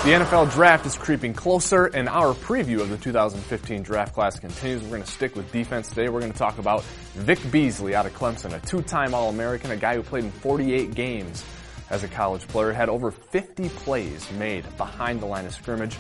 The NFL draft is creeping closer, and our preview of the 2015 draft class continues. We're going to stick with defense today. We're going to talk about Vic Beasley out of Clemson, a two-time All-American, a guy who played in 48 games as a college player, had over 50 plays made behind the line of scrimmage,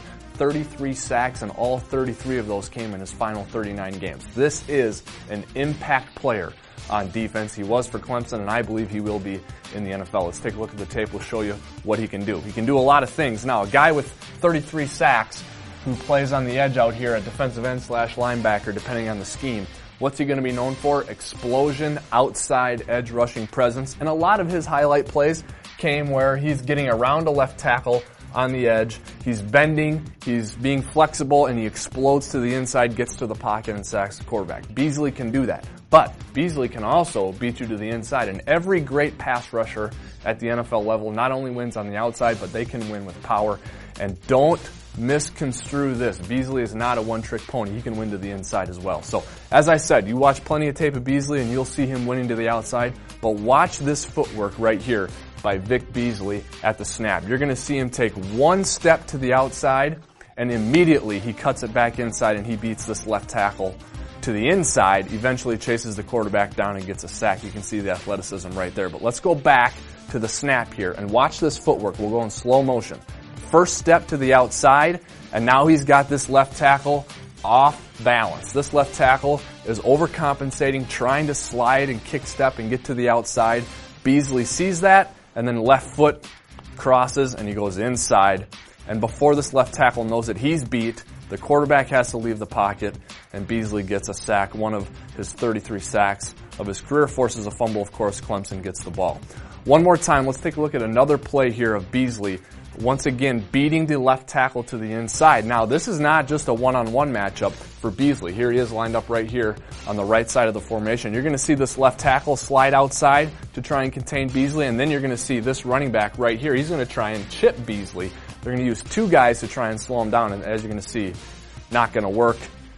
33 sacks, and all 33 of those came in his final 39 games. This is an impact player on defense. He was for Clemson, and I believe he will be in the NFL. Let's take a look at the tape. We'll show you what he can do. He can do a lot of things. Now, a guy with 33 sacks who plays on the edge out here at defensive end / linebacker, depending on the scheme. What's he going to be known for? Explosion, outside edge rushing presence. And a lot of his highlight plays came where he's getting around a left tackle on the edge, he's bending, he's being flexible, and he explodes to the inside, gets to the pocket, and sacks the quarterback. Beasley can do that. But Beasley can also beat you to the inside, and every great pass rusher at the NFL level not only wins on the outside, but they can win with power. And don't misconstrue this. Beasley is not a one-trick pony. He can win to the inside as well. So, as I said, you watch plenty of tape of Beasley, and you'll see him winning to the outside. But watch this footwork right here by Vic Beasley at the snap. You're going to see him take one step to the outside, and immediately he cuts it back inside, and he beats this left tackle to the inside, eventually chases the quarterback down and gets a sack. You can see the athleticism right there. But let's go back to the snap here and watch this footwork. We'll go in slow motion. First step to the outside, and now he's got this left tackle off balance. This left tackle is overcompensating, trying to slide and kick step and get to the outside. Beasley sees that, and then left foot crosses, and he goes inside. And before this left tackle knows that he's beat, the quarterback has to leave the pocket, and Beasley gets a sack, one of his 33 sacks of his career, forces a fumble. Of course, Clemson gets the ball. One more time, let's take a look at another play here of Beasley, once again beating the left tackle to the inside. Now, this is not just a one-on-one matchup for Beasley. Here he is lined up right here on the right side of the formation. You're going to see this left tackle slide outside to try and contain Beasley, and then you're going to see this running back right here. He's going to try and chip Beasley. They're going to use two guys to try and slow him down, and as you're going to see, not going to work.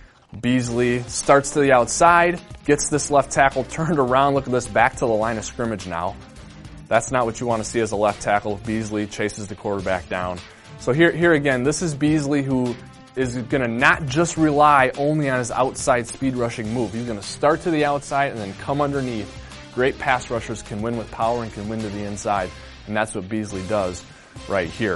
Beasley starts to the outside, gets this left tackle turned around. Look at this, back to the line of scrimmage now. That's not what you want to see as a left tackle. Beasley chases the quarterback down. So here again, this is Beasley who is going to not just rely only on his outside speed rushing move. He's going to start to the outside and then come underneath. Great pass rushers can win with power and can win to the inside, and that's what Beasley does right here.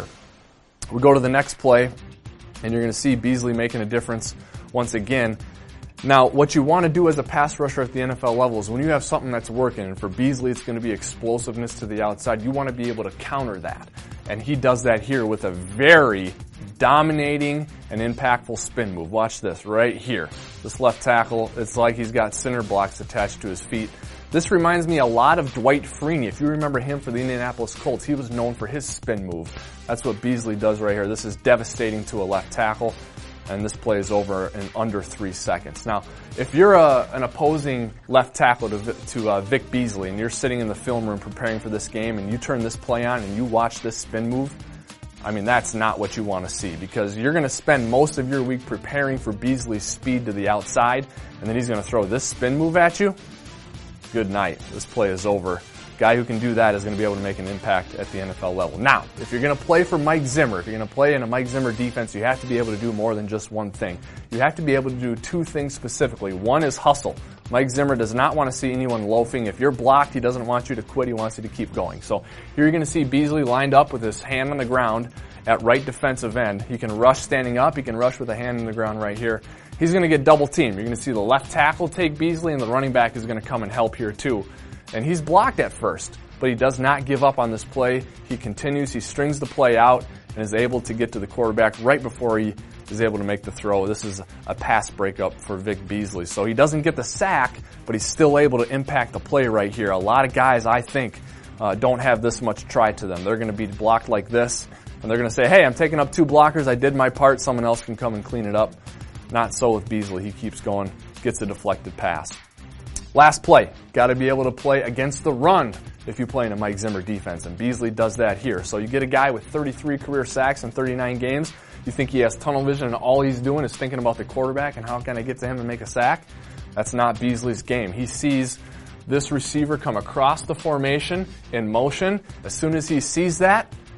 We go to the next play, and you're going to see Beasley making a difference once again. Now, what you want to do as a pass rusher at the NFL level is when you have something that's working, and for Beasley it's going to be explosiveness to the outside, you want to be able to counter that. And he does that here with a very dominating and impactful spin move. Watch this right here. This left tackle, it's like he's got cinder blocks attached to his feet. This reminds me a lot of Dwight Freeney. If you remember him for the Indianapolis Colts, he was known for his spin move. That's what Beasley does right here. This is devastating to a left tackle, and this play is over in under 3 seconds. Now, if you're an opposing left tackle to Vic Beasley, and you're sitting in the film room preparing for this game, and you turn this play on and you watch this spin move, I mean, that's not what you want to see, because you're going to spend most of your week preparing for Beasley's speed to the outside, and then he's going to throw this spin move at you. Good night. This play is over. Guy who can do that is going to be able to make an impact at the NFL level. Now, if you're going to play for Mike Zimmer, if you're going to play in a Mike Zimmer defense, you have to be able to do more than just one thing. You have to be able to do two things specifically. One is hustle. Mike Zimmer does not want to see anyone loafing. If you're blocked, he doesn't want you to quit. He wants you to keep going. So here you're going to see Beasley lined up with his hand on the ground at right defensive end. He can rush standing up. He can rush with a hand on the ground right here. He's going to get double teamed. You're going to see the left tackle take Beasley, and the running back is going to come and help here too. And he's blocked at first, but he does not give up on this play. He continues, he strings the play out, and is able to get to the quarterback right before he is able to make the throw. This is a pass breakup for Vic Beasley. So he doesn't get the sack, but he's still able to impact the play right here. A lot of guys, I think, don't have this much try to them. They're going to be blocked like this, and they're going to say, hey, I'm taking up two blockers. I did my part. Someone else can come and clean it up. Not so with Beasley. He keeps going, gets a deflected pass. Last play. Got to be able to play against the run if you play in a Mike Zimmer defense, and Beasley does that here. So you get a guy with 33 career sacks in 39 games. You think he has tunnel vision and all he's doing is thinking about the quarterback and how can I get to him and make a sack? That's not Beasley's game. He sees this receiver come across the formation in motion. As soon as he sees that,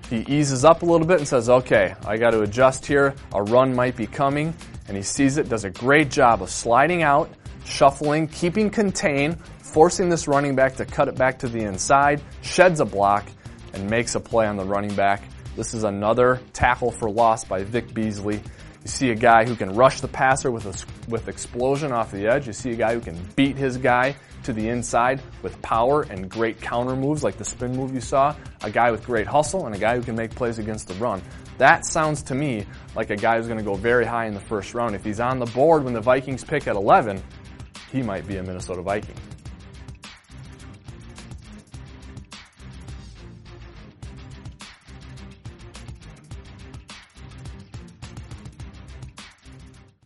He eases up a little bit and says, okay, I got to adjust here. A run might be coming. And he sees it, does a great job of sliding out, shuffling, keeping contained, forcing this running back to cut it back to the inside, sheds a block, and makes a play on the running back. This is another tackle for loss by Vic Beasley. You see a guy who can rush the passer with explosion off the edge. You see a guy who can beat his guy to the inside with power and great counter moves like the spin move you saw. A guy with great hustle and a guy who can make plays against the run. That sounds to me like a guy who's going to go very high in the first round. If he's on the board when the Vikings pick at 11, he might be a Minnesota Viking.